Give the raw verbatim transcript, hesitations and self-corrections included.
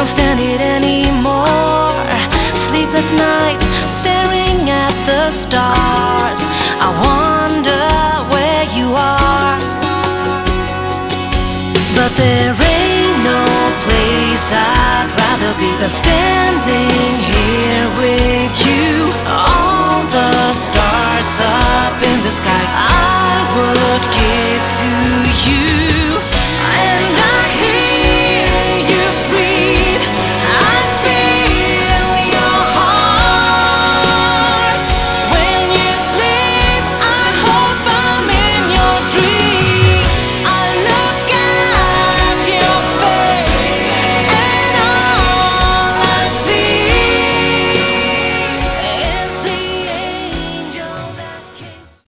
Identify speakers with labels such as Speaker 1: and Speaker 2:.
Speaker 1: can't stand it anymore. Sleepless nights staring at the stars. I wonder where you are. But there ain't no place I'd rather be than standing